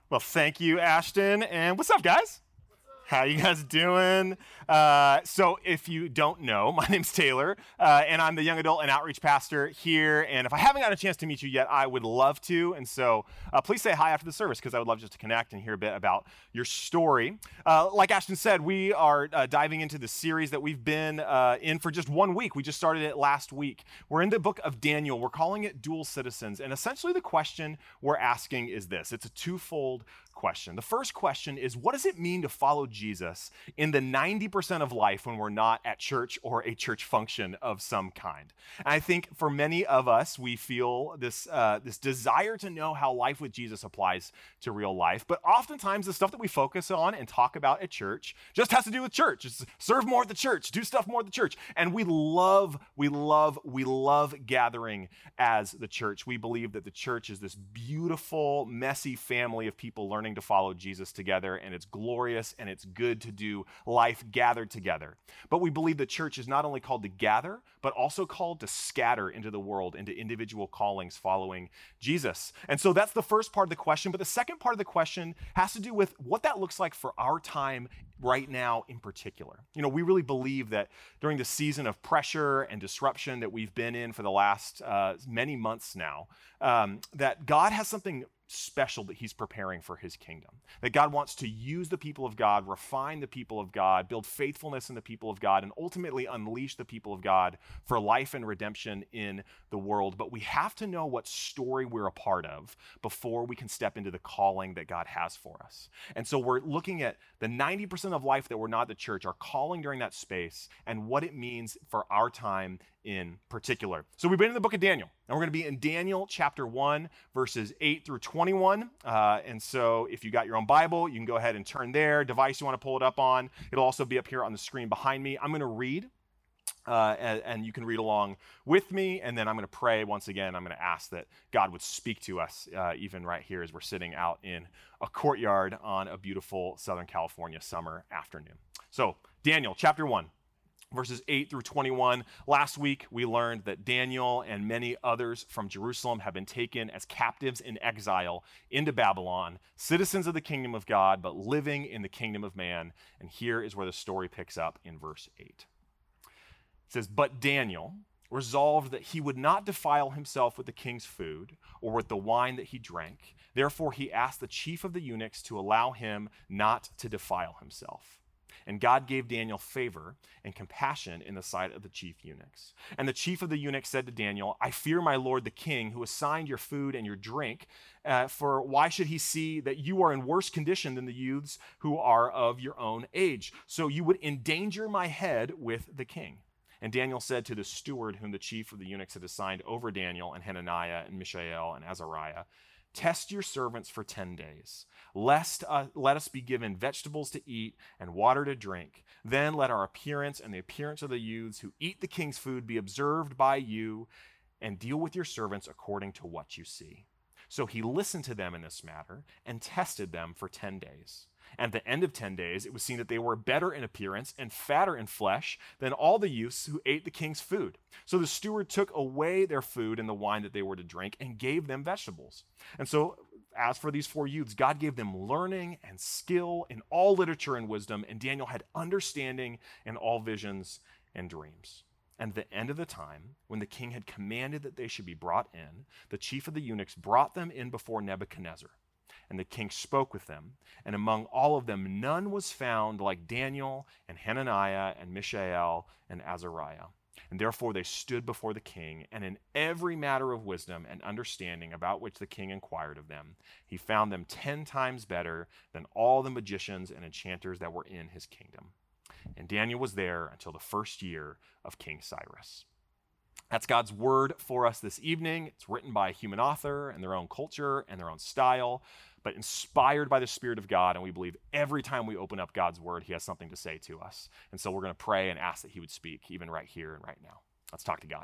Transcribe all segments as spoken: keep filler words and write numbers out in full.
Well, thank you, Ashton. And what's up, guys? How you guys doing? Uh, so if you don't know, my name's Taylor, uh, and I'm the young adult and outreach pastor here. And if I haven't gotten a chance to meet you yet, I would love to. And so uh, please say hi after the service, because I would love just to connect and hear a bit about your story. Uh, like Ashton said, we are uh, diving into the series that we've been uh, in for just one week. We just started it last week. We're in the book of Daniel. We're calling it Dual Citizens. And essentially the question we're asking is this. It's a twofold question. The first question is, what does it mean to follow Jesus in the ninety percent of life when we're not at church or a church function of some kind? And I think for many of us, we feel this, uh, this desire to know how life with Jesus applies to real life. But oftentimes the stuff that we focus on and talk about at church just has to do with church. It's serve more at the church, do stuff more at the church. And we love, we love, we love gathering as the church. We believe that the church is this beautiful, messy family of people learning to follow Jesus together, and it's glorious and it's good to do life gathered together. But we believe the church is not only called to gather, but also called to scatter into the world, into individual callings following Jesus. And so that's the first part of the question. But the second part of the question has to do with what that looks like for our time right now in particular. You know, we really believe that during the season of pressure and disruption that we've been in for the last uh, many months now, um, that God has something special that he's preparing for his kingdom. That God wants to use the people of God, refine the people of God, build faithfulness in the people of God, and ultimately unleash the people of God for life and redemption in the world. But we have to know what story we're a part of before we can step into the calling that God has for us. And so we're looking at the ninety percent of life that we're not the church, our calling during that space, and what it means for our time in particular. So we've been in the book of Daniel, and we're going to be in Daniel chapter one, verses eight through twenty-one. Uh, and so if you got your own Bible, you can go ahead and turn there. Device you want to pull it up on. It'll also be up here on the screen behind me. I'm going to read, uh, and, and you can read along with me. And then I'm going to pray once again. I'm going to ask that God would speak to us, uh, even right here as we're sitting out in a courtyard on a beautiful Southern California summer afternoon. So Daniel chapter one. Verses eight through twenty-one. Last week, we learned that Daniel and many others from Jerusalem have been taken as captives in exile into Babylon, citizens of the kingdom of God, but living in the kingdom of man. And here is where the story picks up in verse eight. It says, "But Daniel resolved that he would not defile himself with the king's food or with the wine that he drank. Therefore, he asked the chief of the eunuchs to allow him not to defile himself. And God gave Daniel favor and compassion in the sight of the chief eunuchs. And the chief of the eunuchs said to Daniel, I fear my lord the king, who assigned your food and your drink, uh, for why should he see that you are in worse condition than the youths who are of your own age? So you would endanger my head with the king. And Daniel said to the steward whom the chief of the eunuchs had assigned over Daniel and Hananiah and Mishael and Azariah, test your servants for ten days, lest uh, let us be given vegetables to eat and water to drink. Then let our appearance and the appearance of the youths who eat the king's food be observed by you, and deal with your servants according to what you see. So he listened to them in this matter and tested them for ten days. And at the end of ten days, it was seen that they were better in appearance and fatter in flesh than all the youths who ate the king's food. So the steward took away their food and the wine that they were to drink and gave them vegetables. And so as for these four youths, God gave them learning and skill in all literature and wisdom, and Daniel had understanding in all visions and dreams. And at the end of the time, when the king had commanded that they should be brought in, the chief of the eunuchs brought them in before Nebuchadnezzar. And the king spoke with them, and among all of them none was found like Daniel and Hananiah and Mishael and Azariah. And therefore they stood before the king, and in every matter of wisdom and understanding about which the king inquired of them, he found them ten times better than all the magicians and enchanters that were in his kingdom. And Daniel was there until the first year of King Cyrus." That's God's word for us this evening. It's written by a human author and their own culture and their own style, but inspired by the Spirit of God. And we believe every time we open up God's word, he has something to say to us. And so we're going to pray and ask that he would speak even right here and right now. Let's talk to God.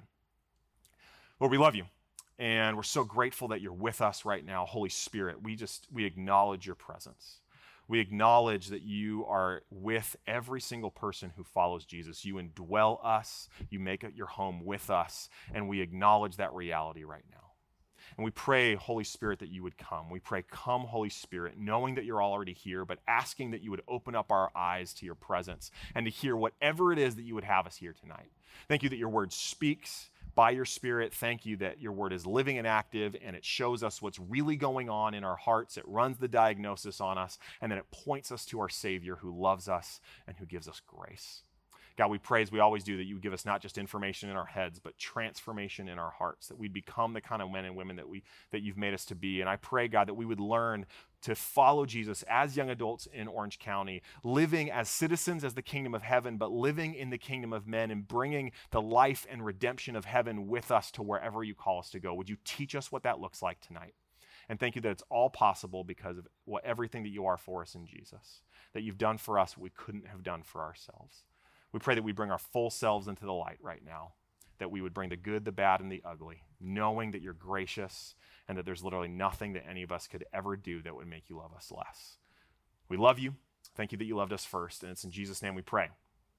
Lord, we love you. And we're so grateful that you're with us right now. Holy Spirit, we just, we acknowledge your presence. We acknowledge that you are with every single person who follows Jesus. You indwell us, you make it your home with us, and we acknowledge that reality right now. And we pray, Holy Spirit, that you would come. We pray, come, Holy Spirit, knowing that you're already here, but asking that you would open up our eyes to your presence and to hear whatever it is that you would have us hear tonight. Thank you that your word speaks by your Spirit. Thank you that your word is living and active, and it shows us what's really going on in our hearts. It runs the diagnosis on us, and then it points us to our Savior who loves us and who gives us grace. God, we pray, as we always do, that you would give us not just information in our heads, but transformation in our hearts, that we'd become the kind of men and women that we that you've made us to be. And I pray, God, that we would learn to follow Jesus as young adults in Orange County, living as citizens as the kingdom of heaven, but living in the kingdom of men and bringing the life and redemption of heaven with us to wherever you call us to go. Would you teach us what that looks like tonight? And thank you that it's all possible because of what everything that you are for us in Jesus, that you've done for us what we couldn't have done for ourselves. We pray that we bring our full selves into the light right now, that we would bring the good, the bad, and the ugly, knowing that you're gracious and that there's literally nothing that any of us could ever do that would make you love us less. We love you. Thank you that you loved us first, and it's in Jesus' name we pray.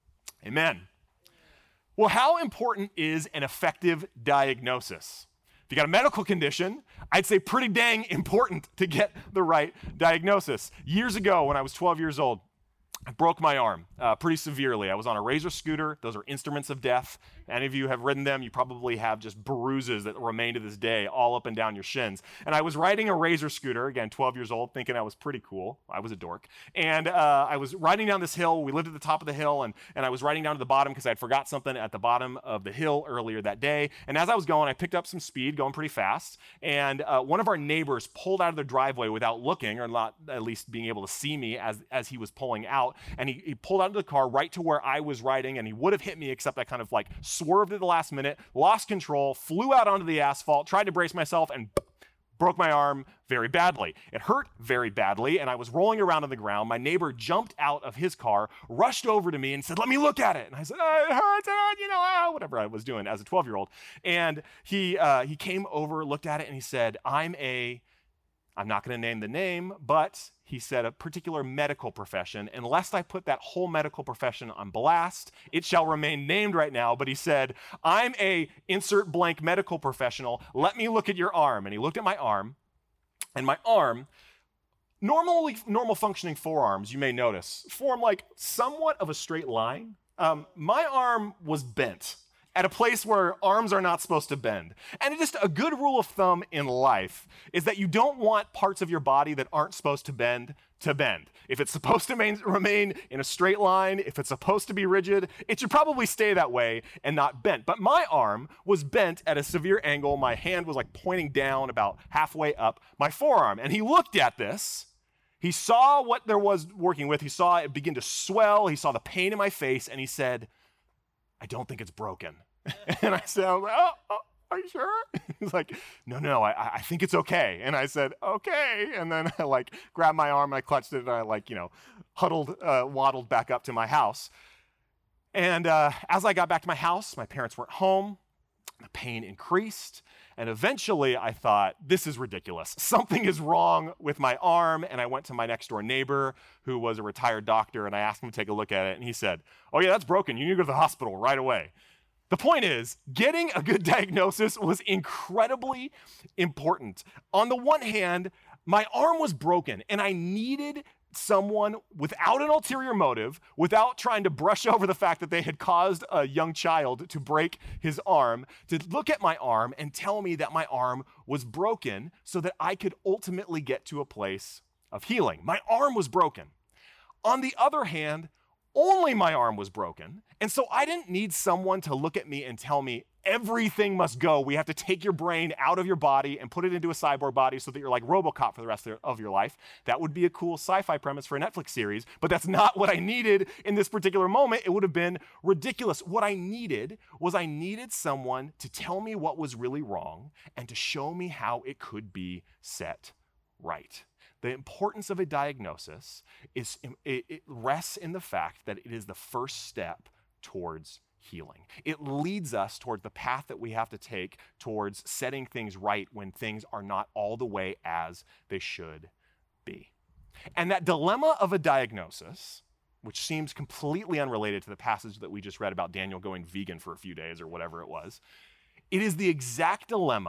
Amen. Well, how important is an effective diagnosis? If you got a medical condition, I'd say pretty dang important to get the right diagnosis. Years ago, when I was twelve years old, I broke my arm uh, pretty severely. I was on a Razor scooter. Those are instruments of death. Any of you have ridden them, you probably have just bruises that remain to this day all up and down your shins. And I was riding a Razor scooter, again, twelve years old, thinking I was pretty cool. I was a dork. And uh, I was riding down this hill. We lived at the top of the hill, and, and I was riding down to the bottom because I'd forgot something at the bottom of the hill earlier that day. And as I was going, I picked up some speed, going pretty fast. And uh, one of our neighbors pulled out of the driveway without looking, or not at least being able to see me as, as he was pulling out. And he, he pulled out of the car right to where I was riding, and he would have hit me, except I kind of like swerved at the last minute, lost control, flew out onto the asphalt, tried to brace myself, and b- broke my arm very badly. It hurt very badly, and I was rolling around on the ground. My neighbor jumped out of his car, rushed over to me, and said, "Let me look at it." And I said, oh, "It hurts, it hurts, you know, ah, whatever I was doing as a twelve-year-old. And he uh, he came over, looked at it, and he said, "I'm a," I'm not going to name the name, but he said a particular medical profession. And lest I put that whole medical profession on blast, it shall remain named right now. But he said, "I'm a insert blank medical professional. Let me look at your arm." And he looked at my arm, and my arm, normally normal functioning forearms, you may notice, form like somewhat of a straight line. Um, my arm was bent at a place where arms are not supposed to bend. And just a good rule of thumb in life is that you don't want parts of your body that aren't supposed to bend to bend. If it's supposed to main, remain in a straight line, if it's supposed to be rigid, it should probably stay that way and not bent. But my arm was bent at a severe angle. My hand was like pointing down about halfway up my forearm. And he looked at this. He saw what there was working with. He saw it begin to swell. He saw the pain in my face, and he said, "I don't think it's broken." And I said, oh, oh, "Are you sure?" He's like, no, no, I, I think it's okay. And I said, "Okay." And then I like grabbed my arm, I clutched it, and I like, you know, huddled, uh, waddled back up to my house. And uh, as I got back to my house, my parents weren't home. The pain increased. And eventually I thought, this is ridiculous. Something is wrong with my arm. And I went to my next door neighbor who was a retired doctor, and I asked him to take a look at it. And he said, "Oh yeah, that's broken. You need to go to the hospital right away." The point is, getting a good diagnosis was incredibly important. On the one hand, my arm was broken, and I needed someone without an ulterior motive, without trying to brush over the fact that they had caused a young child to break his arm, to look at my arm and tell me that my arm was broken so that I could ultimately get to a place of healing. My arm was broken. On the other hand, only my arm was broken, and so I didn't need someone to look at me and tell me everything must go. We have to take your brain out of your body and put it into a cyborg body so that you're like RoboCop for the rest of your life. That would be a cool sci-fi premise for a Netflix series, but that's not what I needed in this particular moment. It would have been ridiculous. What I needed was I needed someone to tell me what was really wrong and to show me how it could be set right. The importance of a diagnosis is it, it rests in the fact that it is the first step towards healing. It leads us toward the path that we have to take towards setting things right when things are not all the way as they should be. And that dilemma of a diagnosis, which seems completely unrelated to the passage that we just read about Daniel going vegan for a few days or whatever it was, it is the exact dilemma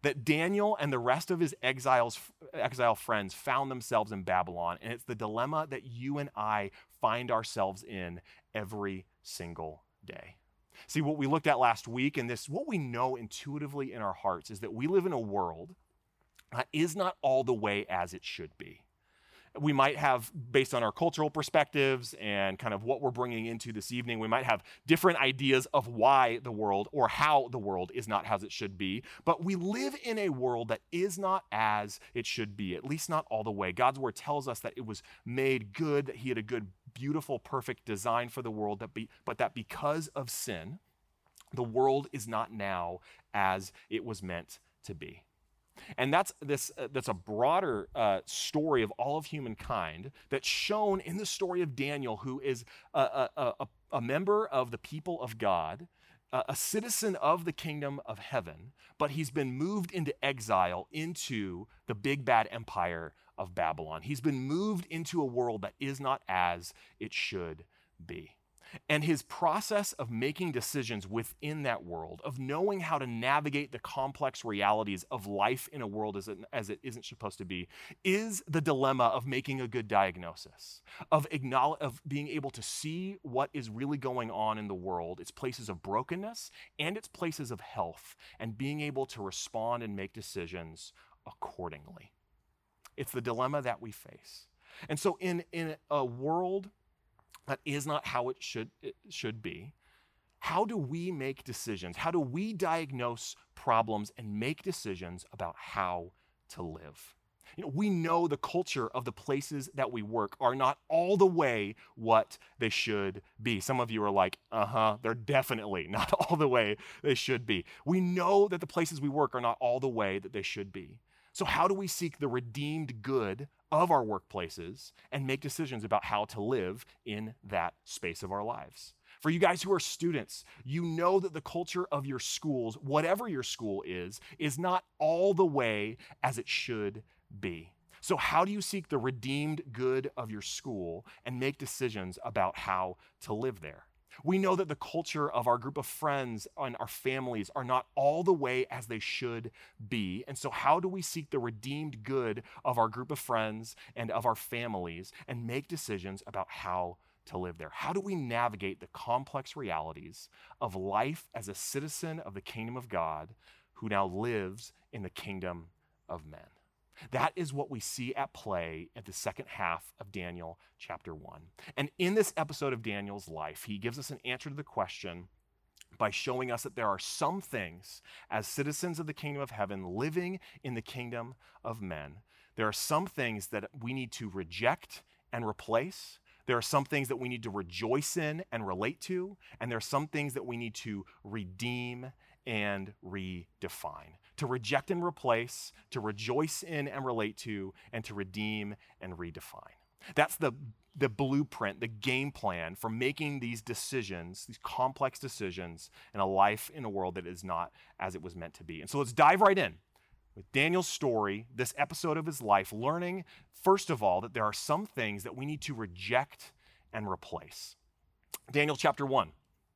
that Daniel and the rest of his exiles, exile friends found themselves in Babylon, and it's the dilemma that you and I find ourselves in every single day. See, what we looked at last week, and this, what we know intuitively in our hearts, is that we live in a world that is not all the way as it should be. We might have, based on our cultural perspectives and kind of what we're bringing into this evening, we might have different ideas of why the world or how the world is not as it should be. But we live in a world that is not as it should be, at least not all the way. God's word tells us that it was made good, that he had a good, beautiful, perfect design for the world, that be, but that because of sin, the world is not now as it was meant to be. And that's this. Uh, that's a broader uh, story of all of humankind that's shown in the story of Daniel, who is a, a, a, a member of the people of God, uh, a citizen of the kingdom of heaven, but he's been moved into exile into the big bad empire of Babylon. He's been moved into a world that is not as it should be. And his process of making decisions within that world, of knowing how to navigate the complex realities of life in a world as it, as it isn't supposed to be, is the dilemma of making a good diagnosis, of, acknowledge, of being able to see what is really going on in the world, its places of brokenness and its places of health, and being able to respond and make decisions accordingly. It's the dilemma that we face. And so in, in a world that is not how it should, it should be, how do we make decisions? How do we diagnose problems and make decisions about how to live? You know, we know the culture of the places that we work are not all the way what they should be. Some of you are like, uh-huh, they're definitely not all the way they should be. We know that the places we work are not all the way that they should be. So how do we seek the redeemed good of our workplaces and make decisions about how to live in that space of our lives? For you guys who are students, you know that the culture of your schools, whatever your school is, is not all the way as it should be. So how do you seek the redeemed good of your school and make decisions about how to live there? We know that the culture of our group of friends and our families are not all the way as they should be. And so how do we seek the redeemed good of our group of friends and of our families and make decisions about how to live there? How do we navigate the complex realities of life as a citizen of the kingdom of God who now lives in the kingdom of men? That is what we see at play at the second half of Daniel chapter one. And in this episode of Daniel's life, he gives us an answer to the question by showing us that there are some things as citizens of the kingdom of heaven living in the kingdom of men. There are some things that we need to reject and replace. There are some things that we need to rejoice in and relate to. And there are some things that we need to redeem and redefine. To reject and replace, to rejoice in and relate to, and to redeem and redefine. That's the, the blueprint, the game plan for making these decisions, these complex decisions in a life in a world that is not as it was meant to be. And so let's dive right in with Daniel's story, this episode of his life, learning, first of all, that there are some things that we need to reject and replace. Daniel chapter one,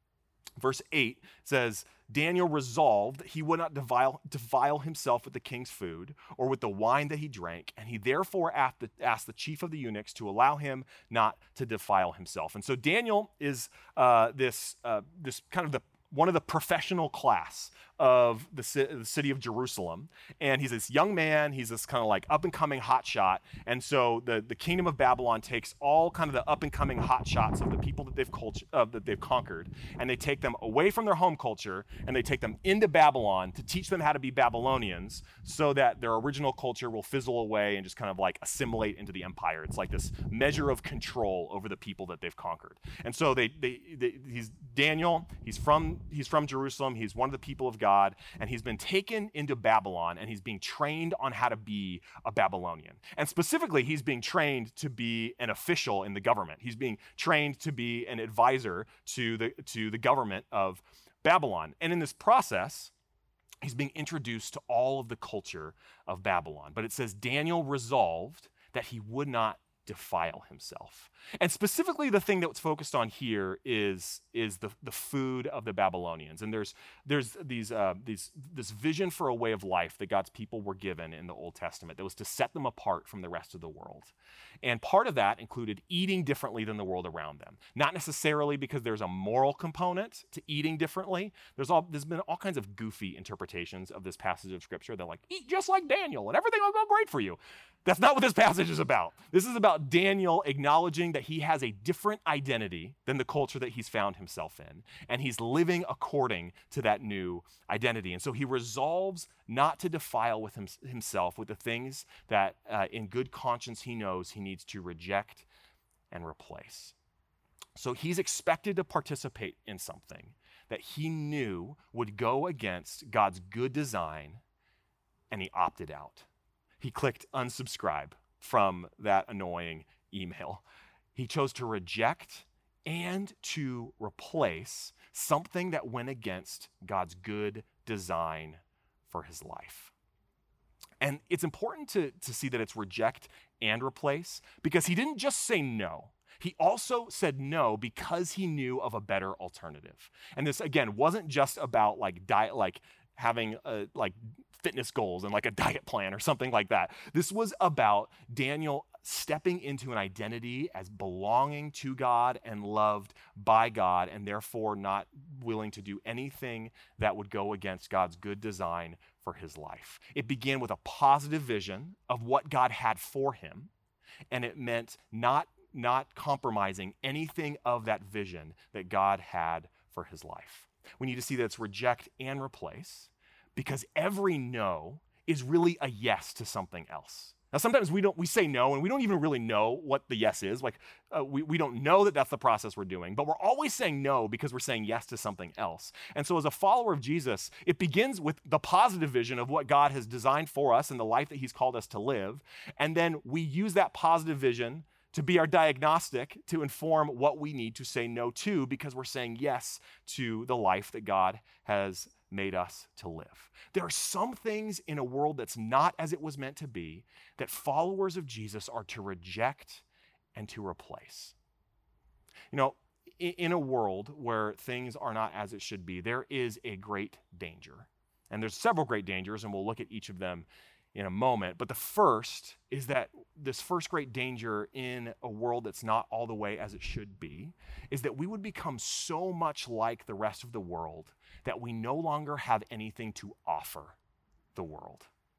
verse eight says, Daniel resolved that he would not defile, defile himself with the king's food or with the wine that he drank, and he therefore asked the, asked the chief of the eunuchs to allow him not to defile himself. And so Daniel is uh, this, uh, this kind of the one of the professional class of the, ci- the city of Jerusalem. And he's this young man, he's this kind of like up and coming hotshot. And so the, the kingdom of Babylon takes all kind of the up and coming hotshots of the people that they've, cult- uh, that they've conquered, and they take them away from their home culture and they take them into Babylon to teach them how to be Babylonians so that their original culture will fizzle away and just kind of like assimilate into the empire. It's like this measure of control over the people that they've conquered. And so they, they, they he's Daniel, he's from, he's from Jerusalem, he's one of the people of God, and he's been taken into Babylon, and he's being trained on how to be a Babylonian. And specifically, he's being trained to be an official in the government. He's being trained to be an advisor to the, to the government of Babylon. And in this process, he's being introduced to all of the culture of Babylon. But it says Daniel resolved that he would not defile himself. And specifically, the thing that's focused on here is, is the, the food of the Babylonians. And there's, there's these, uh, these, this vision for a way of life that God's people were given in the Old Testament that was to set them apart from the rest of the world. And part of that included eating differently than the world around them. Not necessarily because there's a moral component to eating differently. There's, all, there's been all kinds of goofy interpretations of this passage of Scripture. They're like, eat just like Daniel and everything will go great for you. That's not what this passage is about. This is about Daniel acknowledging that he has a different identity than the culture that he's found himself in, and he's living according to that new identity. And so he resolves not to defile with him, himself with the things that uh, in good conscience he knows he needs to reject and replace. So he's expected to participate in something that he knew would go against God's good design, and he opted out. He clicked unsubscribe from that annoying email. He chose to reject and to replace something that went against God's good design for his life. And it's important to, to see that it's reject and replace, because he didn't just say no. He also said no because he knew of a better alternative. And this, again, wasn't just about like diet, like having a, like fitness goals and like a diet plan or something like that. This was about Daniel stepping into an identity as belonging to God and loved by God, and therefore not willing to do anything that would go against God's good design for his life. It began with a positive vision of what God had for him, and it meant not, not compromising anything of that vision that God had for his life. We need to see that it's reject and replace, because every no is really a yes to something else. Now, sometimes we don't we say no, and we don't even really know what the yes is. Like, uh, we, we don't know that that's the process we're doing, but we're always saying no because we're saying yes to something else. And so as a follower of Jesus, it begins with the positive vision of what God has designed for us and the life that he's called us to live. And then we use that positive vision to be our diagnostic to inform what we need to say no to, because we're saying yes to the life that God has made us to live. There are some things in a world that's not as it was meant to be that followers of Jesus are to reject and to replace. You know, in a world where things are not as it should be, there is a great danger. And there's several great dangers, and we'll look at each of them in a moment. But the first is that this first great danger in a world that's not all the way as it should be is that we would become so much like the rest of the world that we no longer have anything to offer the world.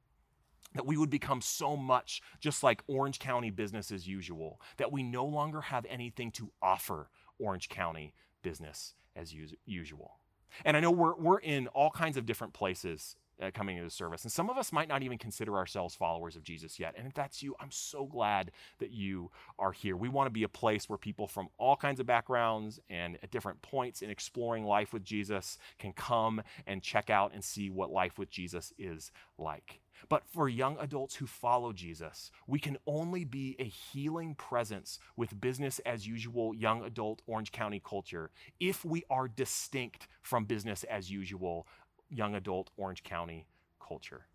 That we would become so much just like Orange County business as usual, that we no longer have anything to offer Orange County business as usual. And I know we're, we're in all kinds of different places Uh, coming into service. And some of us might not even consider ourselves followers of Jesus yet. And if that's you, I'm so glad that you are here. We want to be a place where people from all kinds of backgrounds and at different points in exploring life with Jesus can come and check out and see what life with Jesus is like. But for young adults who follow Jesus, we can only be a healing presence with business as usual young adult Orange County culture if we are distinct from business as usual young adult Orange County culture.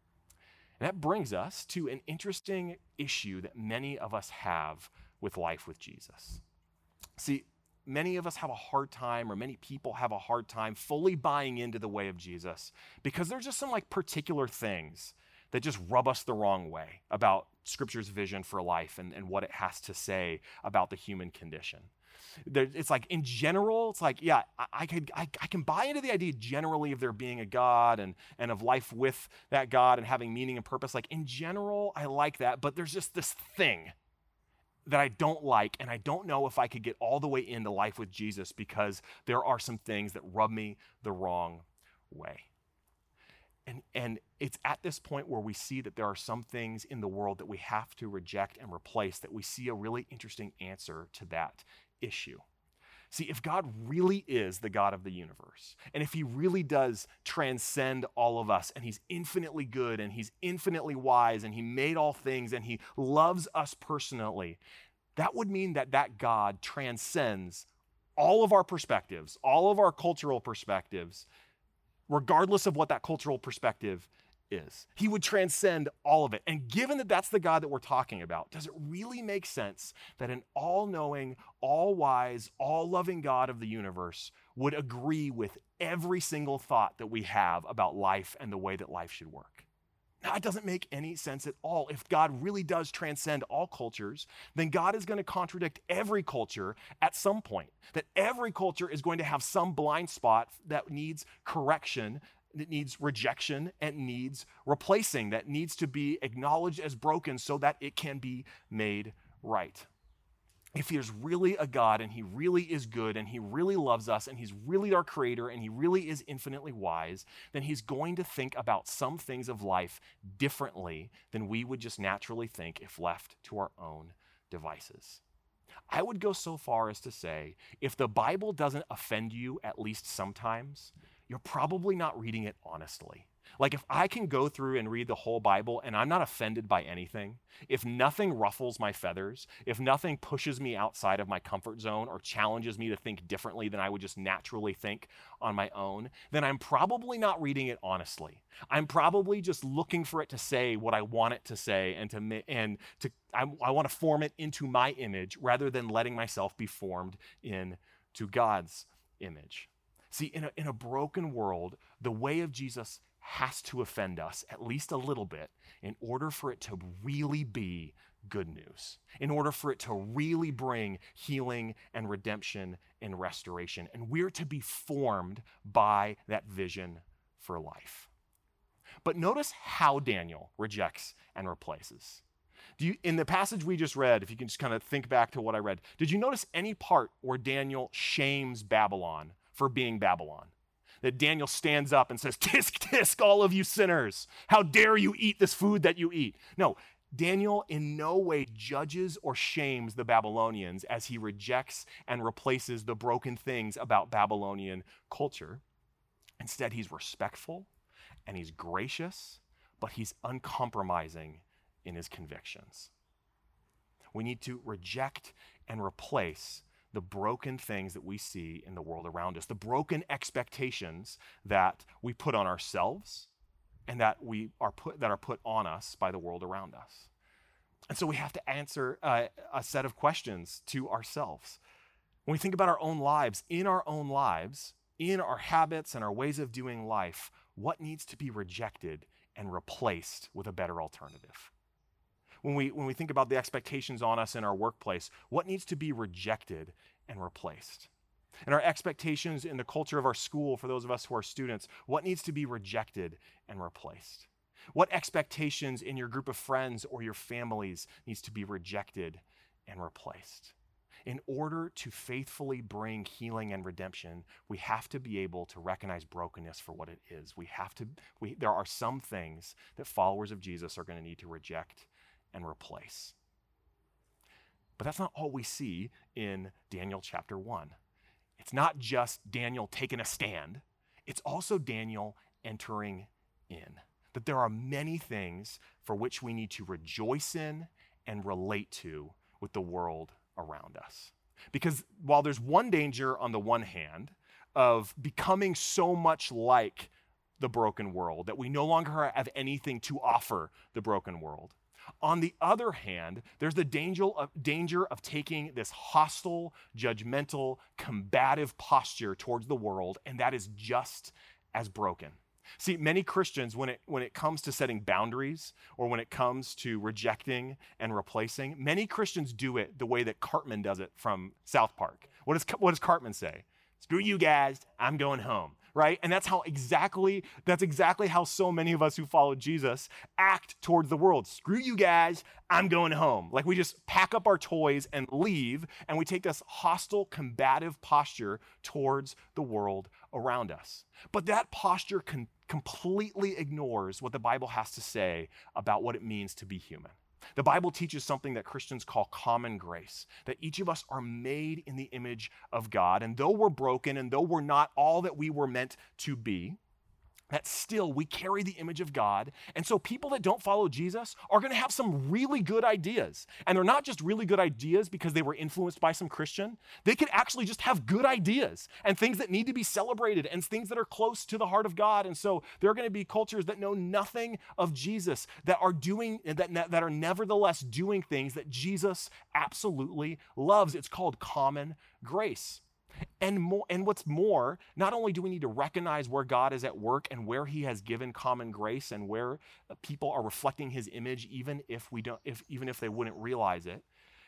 And that brings us to an interesting issue that many of us have with life with Jesus. See, many of us have a hard time, or many people have a hard time fully buying into the way of Jesus because there's just some like particular things that just rub us the wrong way about Scripture's vision for life and, and what it has to say about the human condition. There, it's like in general, it's like, yeah, I, I, could, I, I can buy into the idea generally of there being a God and, and of life with that God and having meaning and purpose. Like in general, I like that, but there's just this thing that I don't like, and I don't know if I could get all the way into life with Jesus because there are some things that rub me the wrong way. And, and it's at this point where we see that there are some things in the world that we have to reject and replace, that we see a really interesting answer to that issue. See, if God really is the God of the universe, and if he really does transcend all of us, and he's infinitely good, and he's infinitely wise, and he made all things, and he loves us personally, that would mean that that God transcends all of our perspectives, all of our cultural perspectives, regardless of what that cultural perspective is. He would transcend all of it. And given that that's the God that we're talking about, does it really make sense that an all-knowing, all-wise, all-loving God of the universe would agree with every single thought that we have about life and the way that life should work? Now, it doesn't make any sense at all. If God really does transcend all cultures, then God is going to contradict every culture at some point. That every culture is going to have some blind spot that needs correction, that needs rejection, and needs replacing, that needs to be acknowledged as broken so that it can be made right. If there's really a God and he really is good and he really loves us and he's really our creator and he really is infinitely wise, then he's going to think about some things of life differently than we would just naturally think if left to our own devices. I would go so far as to say, if the Bible doesn't offend you at least sometimes, you're probably not reading it honestly. Like if I can go through and read the whole Bible and I'm not offended by anything, if nothing ruffles my feathers, if nothing pushes me outside of my comfort zone or challenges me to think differently than I would just naturally think on my own, then I'm probably not reading it honestly. I'm probably just looking for it to say what I want it to say and to and to I, I want to form it into my image rather than letting myself be formed into God's image. See, in a, in a broken world, the way of Jesus has to offend us at least a little bit in order for it to really be good news, in order for it to really bring healing and redemption and restoration. And we're to be formed by that vision for life. But notice how Daniel rejects and replaces. Do you, in the passage we just read, if you can just kind of think back to what I read, did you notice any part where Daniel shames Babylon for being Babylon? That Daniel stands up and says, "Tisk, tisk, all of you sinners. How dare you eat this food that you eat?" No, Daniel in no way judges or shames the Babylonians as he rejects and replaces the broken things about Babylonian culture. Instead, he's respectful and he's gracious, but he's uncompromising in his convictions. We need to reject and replace the broken things that we see in the world around us, the broken expectations that we put on ourselves and that we are put that are put on us by the world around us. And so we have to answer uh, a set of questions to ourselves. When we think about our own lives, in our own lives, in our habits and our ways of doing life, what needs to be rejected and replaced with a better alternative? When we, when we think about the expectations on us in our workplace, what needs to be rejected and replaced? And our expectations in the culture of our school, for those of us who are students, what needs to be rejected and replaced? What expectations in your group of friends or your families needs to be rejected and replaced? In order to faithfully bring healing and redemption, we have to be able to recognize brokenness for what it is. We have to, we, there are some things that followers of Jesus are going to need to reject and replace. But that's not all we see in Daniel chapter one. It's not just Daniel taking a stand. It's also Daniel entering in. That there are many things for which we need to rejoice in and relate to with the world around us. Because while there's one danger on the one hand of becoming so much like the broken world that we no longer have anything to offer the broken world, on the other hand, there's the danger of, danger of taking this hostile, judgmental, combative posture towards the world, and that is just as broken. See, many Christians, when it, when it comes to setting boundaries or when it comes to rejecting and replacing, many Christians do it the way that Cartman does it from South Park. What does, what does Cartman say? "Screw you guys, I'm going home." Right? And that's how exactly, that's exactly how so many of us who follow Jesus act towards the world. "Screw you guys, I'm going home." Like we just pack up our toys and leave, and we take this hostile, combative posture towards the world around us. But that posture can completely ignores what the Bible has to say about what it means to be human. The Bible teaches something that Christians call common grace, that each of us are made in the image of God, and though we're broken and though we're not all that we were meant to be, that still we carry the image of God. And so people that don't follow Jesus are going to have some really good ideas. And they're not just really good ideas because they were influenced by some Christian. They could actually just have good ideas and things that need to be celebrated and things that are close to the heart of God. And so there are going to be cultures that know nothing of Jesus that are doing, that, that are nevertheless doing things that Jesus absolutely loves. It's called common grace. And more, and what's more, not only do we need to recognize where God is at work and where he has given common grace and where people are reflecting his image, even if we don't, if even if they wouldn't realize it,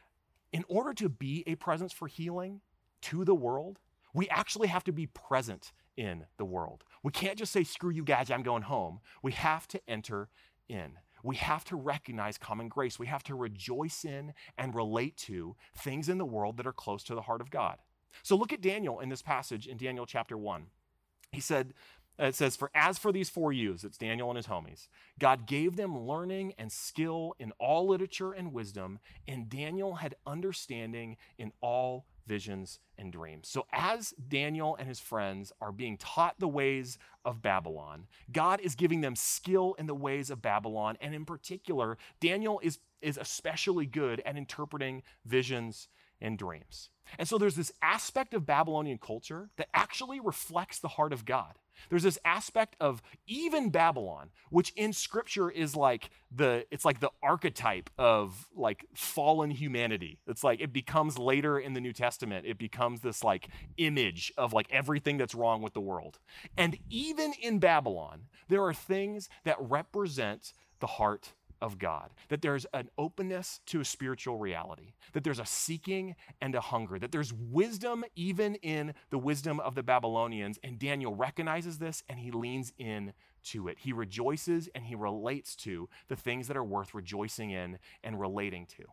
in order to be a presence for healing to the world, we actually have to be present in the world. We can't just say, screw you guys, I'm going home. We have to enter in. We have to recognize common grace. We have to rejoice in and relate to things in the world that are close to the heart of God. So look at Daniel in this passage in Daniel chapter one. He said, it says, for as for these four youths, it's Daniel and his homies, God gave them learning and skill in all literature and wisdom, and Daniel had understanding in all visions and dreams. So as Daniel and his friends are being taught the ways of Babylon, God is giving them skill in the ways of Babylon. And in particular, Daniel is, is especially good at interpreting visions and dreams. And so there's this aspect of Babylonian culture that actually reflects the heart of God. There's this aspect of even Babylon, which in scripture is like the, it's like the archetype of like fallen humanity. It's like, it becomes later in the New Testament, it becomes this like image of like everything that's wrong with the world. And even in Babylon, there are things that represent the heart of God, that there's an openness to a spiritual reality, that there's a seeking and a hunger, that there's wisdom even in the wisdom of the Babylonians. And Daniel recognizes this and he leans in to it. He rejoices and he relates to the things that are worth rejoicing in and relating to.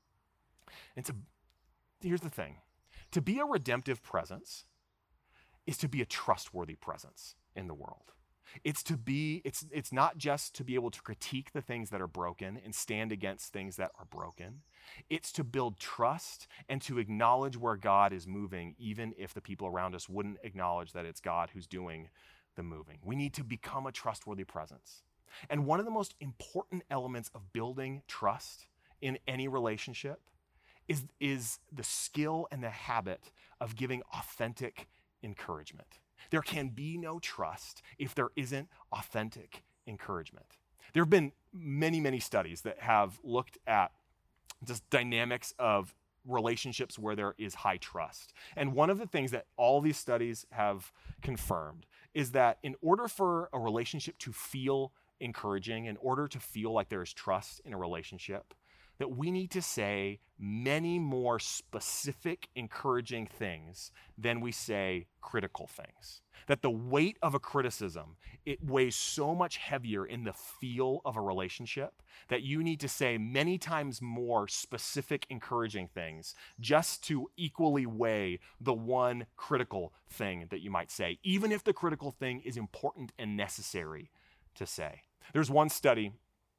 And to, here's the thing, to be a redemptive presence is to be a trustworthy presence in the world. It's to be, it's, it's not just to be able to critique the things that are broken and stand against things that are broken. It's to build trust and to acknowledge where God is moving, even if the people around us wouldn't acknowledge that it's God who's doing the moving. We need to become a trustworthy presence. And one of the most important elements of building trust in any relationship is, is the skill and the habit of giving authentic encouragement. There can be no trust if there isn't authentic encouragement. There have been many, many studies that have looked at just dynamics of relationships where there is high trust. And one of the things that all these studies have confirmed is that in order for a relationship to feel encouraging, in order to feel like there is trust in a relationship, that we need to say many more specific, encouraging things than we say critical things. That the weight of a criticism, it weighs so much heavier in the feel of a relationship that you need to say many times more specific, encouraging things just to equally weigh the one critical thing that you might say, even if the critical thing is important and necessary to say. There's one study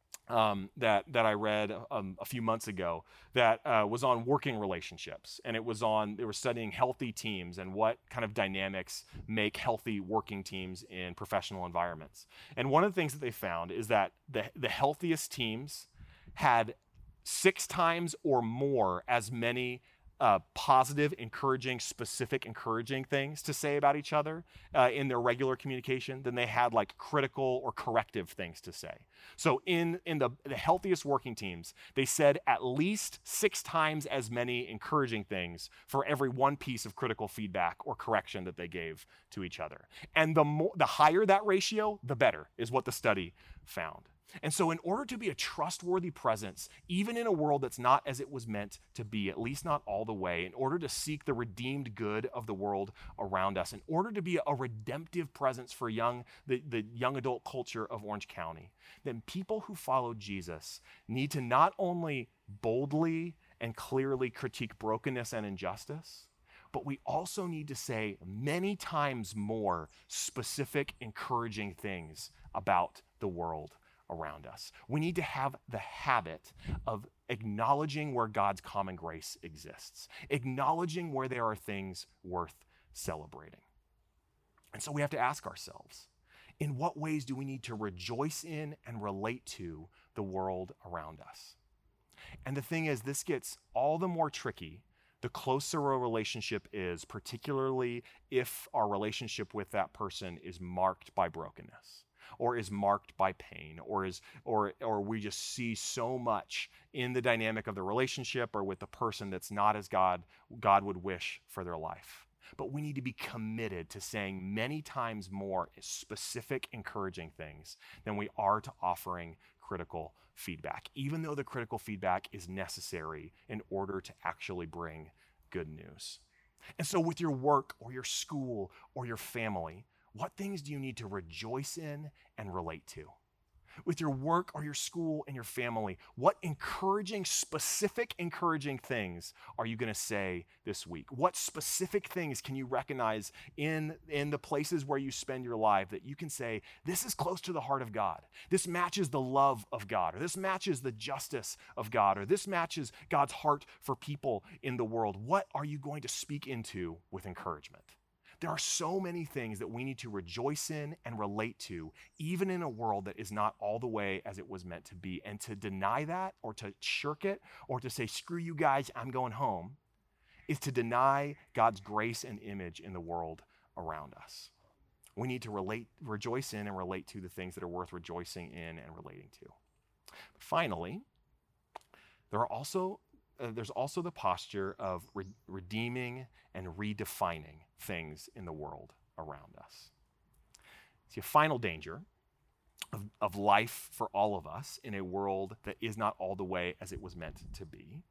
Um, that that I read um, a few months ago that uh, was on working relationships, and it was on they were studying healthy teams and what kind of dynamics make healthy working teams in professional environments. And one of the things that they found is that the the healthiest teams had six times or more as many Uh, positive, encouraging, specific, encouraging things to say about each other uh, in their regular communication than they had like critical or corrective things to say. So in, in the, the healthiest working teams, they said at least six times as many encouraging things for every one piece of critical feedback or correction that they gave to each other. And the more, the higher that ratio, the better, is what the study found. And so in order to be a trustworthy presence, even in a world that's not as it was meant to be, at least not all the way, in order to seek the redeemed good of the world around us, in order to be a redemptive presence for young, the, the young adult culture of Orange County, then people who follow Jesus need to not only boldly and clearly critique brokenness and injustice, but we also need to say many times more specific, encouraging things about the world around us. We need to have the habit of acknowledging where God's common grace exists, acknowledging where there are things worth celebrating. And so we have to ask ourselves, In what ways do we need to rejoice in and relate to the world around us? And the thing is, this gets all the more tricky the closer a relationship is, particularly if our relationship with that person is marked by brokenness, or is marked by pain, or is or or we just see so much in the dynamic of the relationship or with the person that's not as God God would wish for their life. But we need to be committed to saying many times more specific, encouraging things than we are to offering critical feedback, even though the critical feedback is necessary in order to actually bring good news. And so with your work or your school or your family, what things do you need to rejoice in and relate to? With your work or your school and your family, what encouraging, specific encouraging things are you going to say this week? What specific things can you recognize in, in the places where you spend your life that you can say, this is close to the heart of God. This matches the love of God, or this matches the justice of God, or this matches God's heart for people in the world. What are you going to speak into with encouragement? There are so many things that we need to rejoice in and relate to, even in a world that is not all the way as it was meant to be. And to deny that, or to shirk it, or to say, screw you guys, I'm going home, is to deny God's grace and image in the world around us. We need to relate, rejoice in and relate to the things that are worth rejoicing in and relating to. Finally, there are also Uh, there's also the posture of re- redeeming and redefining things in the world around us. See, a final danger of, of life for all of us in a world that is not all the way as it was meant to be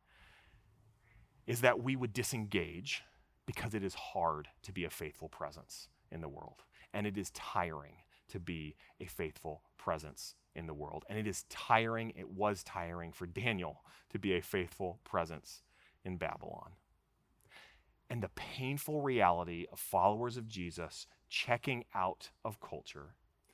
is that we would disengage because it is hard to be a faithful presence in the world. And it is tiring to be a faithful presence in the world. And it is tiring, it was tiring for Daniel to be a faithful presence in Babylon. And the painful reality of followers of Jesus checking out of culture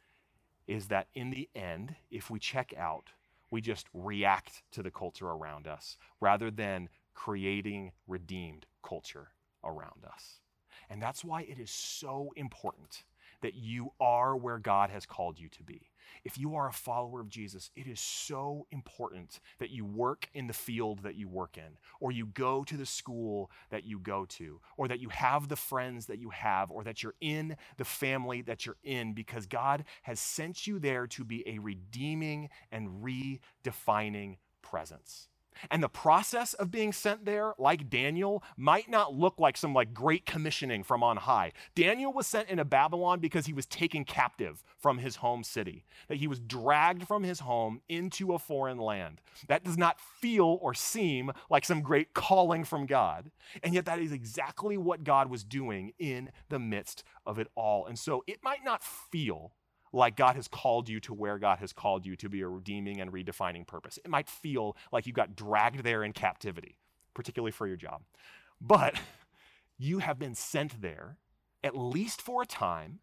is that in the end, if we check out, we just react to the culture around us rather than creating redeemed culture around us. And that's why it is so important that you are where God has called you to be. If you are a follower of Jesus, it is so important that you work in the field that you work in, or you go to the school that you go to, or that you have the friends that you have, or that you're in the family that you're in, because God has sent you there to be a redeeming and redefining presence. And the process of being sent there, like Daniel, might not look like some like great commissioning from on high. Daniel was sent into Babylon because he was taken captive from his home city, that he was dragged from his home into a foreign land. That does not feel or seem like some great calling from God. And yet that is exactly what God was doing in the midst of it all. And so it might not feel like God has called you to where God has called you to be a redeeming and redefining purpose. It might feel like you got dragged there in captivity, particularly for your job. But you have been sent there, at least for a time,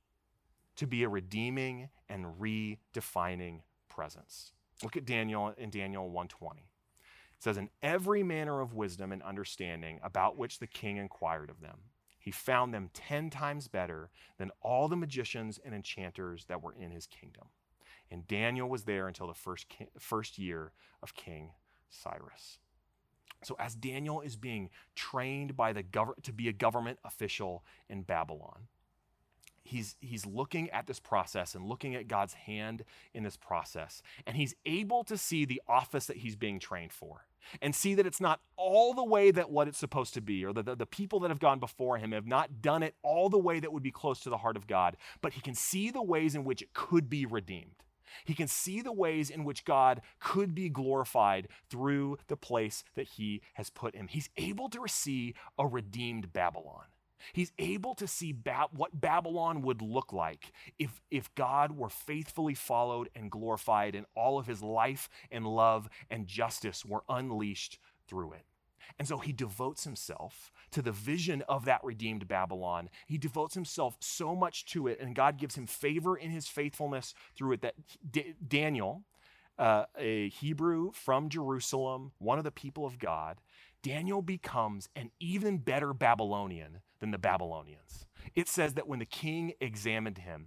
to be a redeeming and redefining presence. Look at Daniel in Daniel one twenty. It says, "In every manner of wisdom and understanding about which the king inquired of them, he found them ten times better than all the magicians and enchanters that were in his kingdom. And Daniel was there until the first, ki- first year of King Cyrus." So as Daniel is being trained by the gov- to be a government official in Babylon, he's, he's looking at this process and looking at God's hand in this process. And he's able to see the office that he's being trained for, and see that it's not all the way that what it's supposed to be, or the, the, the people that have gone before him have not done it all the way that would be close to the heart of God, but he can see the ways in which it could be redeemed. He can see the ways in which God could be glorified through the place that he has put him. He's able to see a redeemed Babylon. He's able to see ba- what Babylon would look like if, if God were faithfully followed and glorified, and all of his life and love and justice were unleashed through it. And so he devotes himself to the vision of that redeemed Babylon. He devotes himself so much to it, and God gives him favor in his faithfulness through it, that D- Daniel, uh, a Hebrew from Jerusalem, one of the people of God, Daniel becomes an even better Babylonian than the Babylonians. It says that when the king examined him,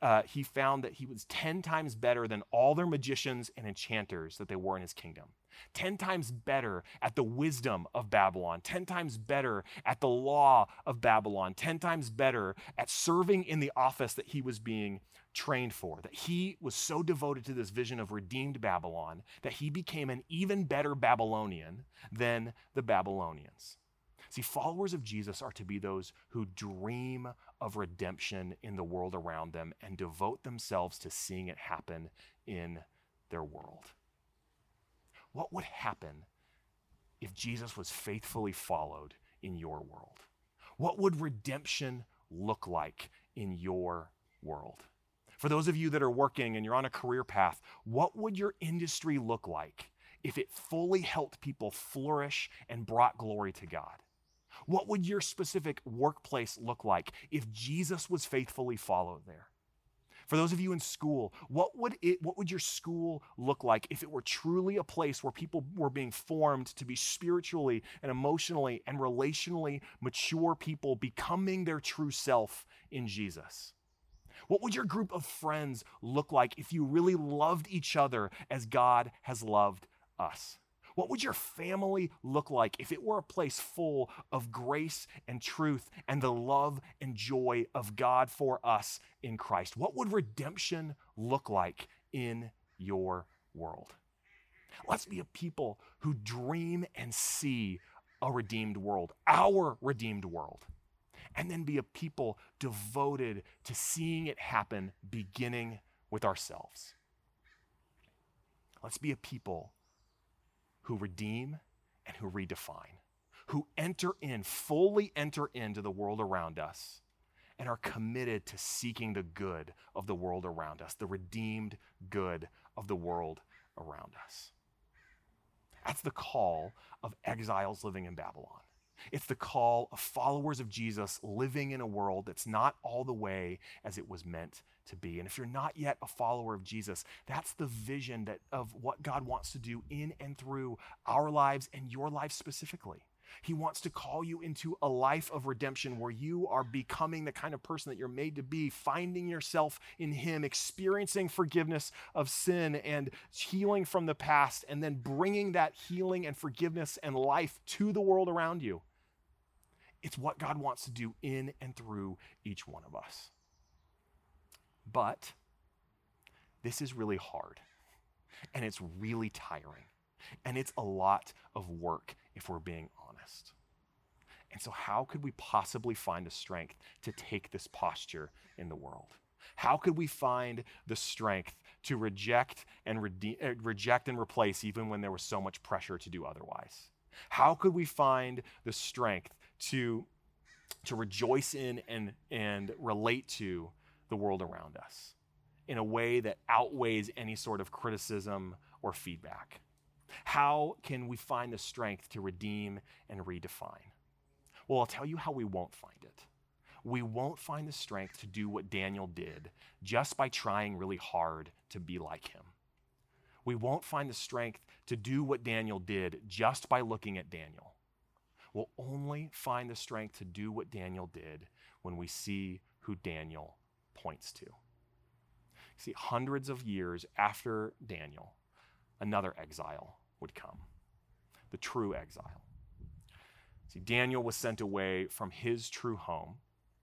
uh, he found that he was ten times better than all their magicians and enchanters that they were in his kingdom. ten times better at the wisdom of Babylon, ten times better at the law of Babylon, ten times better at serving in the office that he was being trained for, that he was so devoted to this vision of redeemed Babylon that he became an even better Babylonian than the Babylonians. See, followers of Jesus are to be those who dream of redemption in the world around them and devote themselves to seeing it happen in their world. What would happen if Jesus was faithfully followed in your world? What would redemption look like in your world? For those of you that are working and you're on a career path, what would your industry look like if it fully helped people flourish and brought glory to God? What would your specific workplace look like if Jesus was faithfully followed there? For those of you in school, what would it, what would your school look like if it were truly a place where people were being formed to be spiritually and emotionally and relationally mature people, becoming their true self in Jesus? What would your group of friends look like if you really loved each other as God has loved us? What would your family look like if it were a place full of grace and truth and the love and joy of God for us in Christ? What would redemption look like in your world? Let's be a people who dream and see a redeemed world, our redeemed world, and then be a people devoted to seeing it happen, beginning with ourselves. Let's be a people who redeem and who redefine, who enter in, fully enter into the world around us and are committed to seeking the good of the world around us, the redeemed good of the world around us. That's the call of exiles living in Babylon. It's the call of followers of Jesus living in a world that's not all the way as it was meant to be. And if you're not yet a follower of Jesus, that's the vision that of what God wants to do in and through our lives and your life specifically. He wants to call you into a life of redemption where you are becoming the kind of person that you're made to be, finding yourself in Him, experiencing forgiveness of sin and healing from the past, and then bringing that healing and forgiveness and life to the world around you. It's what God wants to do in and through each one of us. But this is really hard, and it's really tiring, and it's a lot of work if we're being honest. And so how could we possibly find the strength to take this posture in the world? How could we find the strength to reject and rede- uh, reject and replace even when there was so much pressure to do otherwise? How could we find the strength to, to rejoice in and, and relate to the world around us in a way that outweighs any sort of criticism or feedback? How can we find the strength to redeem and redefine? Well, I'll tell you how we won't find it. We won't find the strength to do what Daniel did just by trying really hard to be like him. We won't find the strength to do what Daniel did just by looking at Daniel. We'll only find the strength to do what Daniel did when we see who Daniel points to. See, hundreds of years after Daniel, another exile would come, the true exile. See, Daniel was sent away from his true home,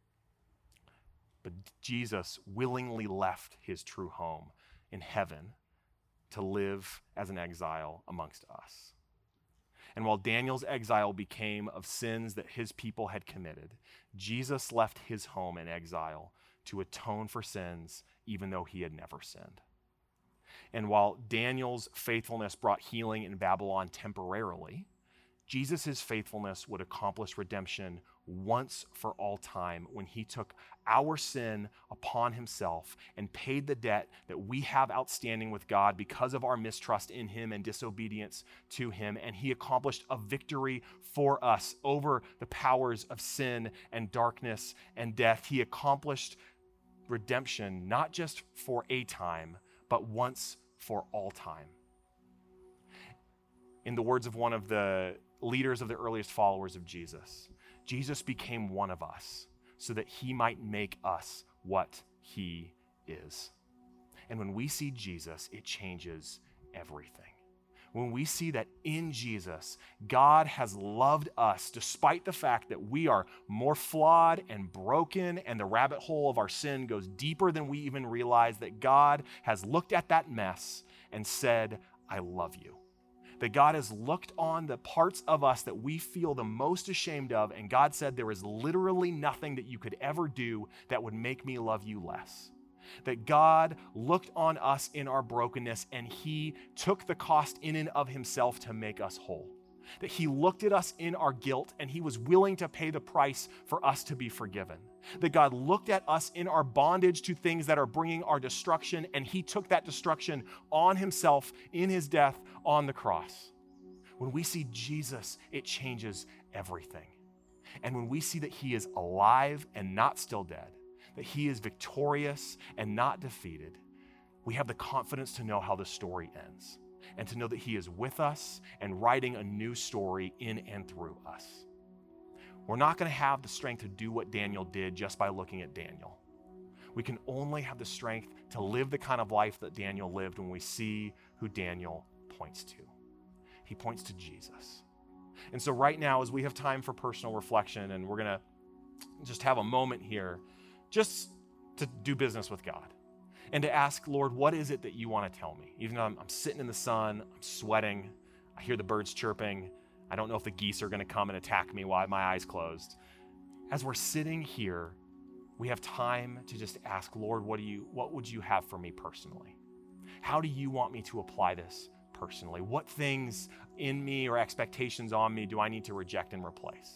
but Jesus willingly left his true home in heaven to live as an exile amongst us. And while Daniel's exile became of sins that his people had committed, Jesus left his home in exile to atone for sins even though he had never sinned. And while Daniel's faithfulness brought healing in Babylon temporarily, Jesus' faithfulness would accomplish redemption once for all time when he took our sin upon himself and paid the debt that we have outstanding with God because of our mistrust in him and disobedience to him. And he accomplished a victory for us over the powers of sin and darkness and death. He accomplished redemption not just for a time, but once for all time. In the words of one of the leaders of the earliest followers of Jesus, Jesus became one of us so that he might make us what he is. And when we see Jesus, it changes everything. When we see that in Jesus, God has loved us despite the fact that we are more flawed and broken and the rabbit hole of our sin goes deeper than we even realize, that God has looked at that mess and said, I love you. That God has looked on the parts of us that we feel the most ashamed of, and God said, there is literally nothing that you could ever do that would make me love you less. That God looked on us in our brokenness and he took the cost in and of himself to make us whole. That he looked at us in our guilt and he was willing to pay the price for us to be forgiven. That God looked at us in our bondage to things that are bringing our destruction and he took that destruction on himself in his death on the cross. When we see Jesus, it changes everything. And when we see that he is alive and not still dead, that he is victorious and not defeated, we have the confidence to know how the story ends and to know that he is with us and writing a new story in and through us. We're not going to have the strength to do what Daniel did just by looking at Daniel. We can only have the strength to live the kind of life that Daniel lived when we see who Daniel points to. He points to Jesus. And so right now, as we have time for personal reflection, and we're going to just have a moment here just to do business with God and to ask, Lord, what is it that you want to tell me? Even though I'm, I'm sitting in the sun, I'm sweating, I hear the birds chirping, I don't know if the geese are going to come and attack me while I have my eyes closed. As we're sitting here, we have time to just ask, Lord, what do you, what would you have for me personally? How do you want me to apply this personally? What things in me or expectations on me do I need to reject and replace?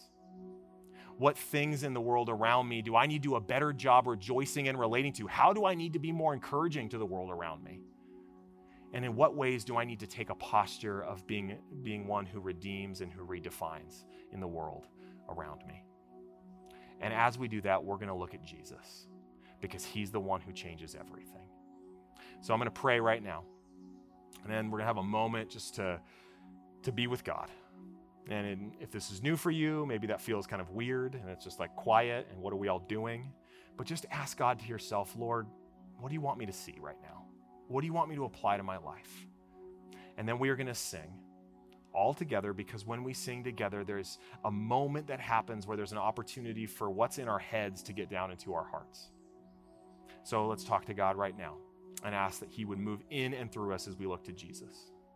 What things in the world around me do I need to do a better job rejoicing and relating to? How do I need to be more encouraging to the world around me? And in what ways do I need to take a posture of being, being one who redeems and who redefines in the world around me? And as we do that, we're going to look at Jesus because he's the one who changes everything. So I'm going to pray right now. And then we're going to have a moment just to, to be with God. And in, if this is new for you, maybe that feels kind of weird and it's just like quiet and what are we all doing? But just ask God to yourself, Lord, what do you want me to see right now? What do you want me to apply to my life? And then we are going to sing all together, because when we sing together, there's a moment that happens where there's an opportunity for what's in our heads to get down into our hearts. So let's talk to God right now and ask that he would move in and through us as we look to Jesus.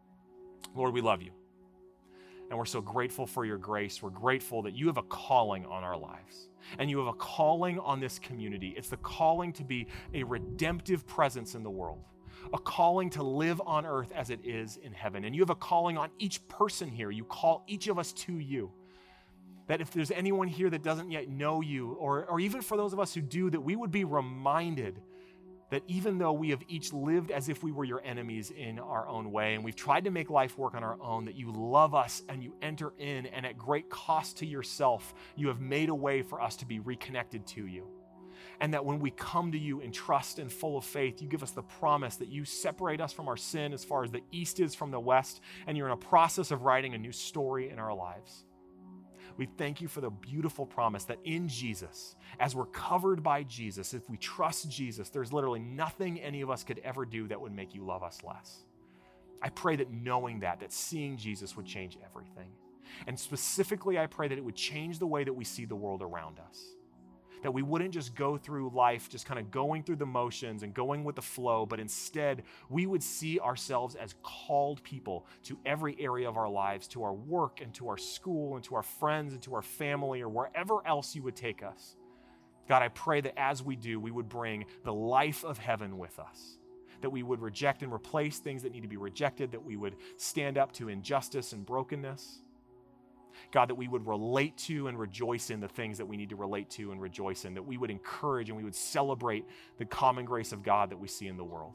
Lord, we love you. And we're so grateful for your grace. We're grateful that you have a calling on our lives. And you have a calling on this community. It's the calling to be a redemptive presence in the world. A calling to live on earth as it is in heaven. And you have a calling on each person here. You call each of us to you. That if there's anyone here that doesn't yet know you, or, or even for those of us who do, that we would be reminded that even though we have each lived as if we were your enemies in our own way, and we've tried to make life work on our own, that you love us and you enter in, and at great cost to yourself, you have made a way for us to be reconnected to you. And that when we come to you in trust and full of faith, you give us the promise that you separate us from our sin as far as the east is from the west, and you're in a process of writing a new story in our lives. We thank you for the beautiful promise that in Jesus, as we're covered by Jesus, if we trust Jesus, there's literally nothing any of us could ever do that would make you love us less. I pray that knowing that, that seeing Jesus would change everything. And specifically, I pray that it would change the way that we see the world around us. That we wouldn't just go through life just kind of going through the motions and going with the flow, but instead we would see ourselves as called people to every area of our lives, to our work and to our school and to our friends and to our family or wherever else you would take us. God, I pray that as we do, we would bring the life of heaven with us. That we would reject and replace things that need to be rejected, that we would stand up to injustice and brokenness. God, that we would relate to and rejoice in the things that we need to relate to and rejoice in, that we would encourage and we would celebrate the common grace of God that we see in the world.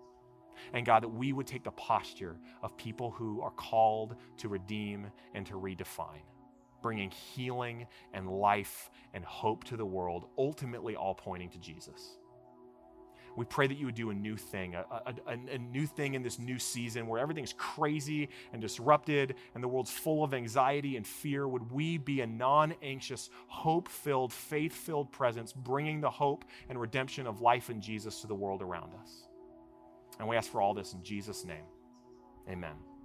And God, that we would take the posture of people who are called to redeem and to redefine, bringing healing and life and hope to the world, ultimately all pointing to Jesus. We pray that you would do a new thing, a, a, a, a new thing in this new season where everything's crazy and disrupted and the world's full of anxiety and fear. Would we be a non-anxious, hope-filled, faith-filled presence, bringing the hope and redemption of life in Jesus to the world around us? And we ask for all this in Jesus' name. Amen.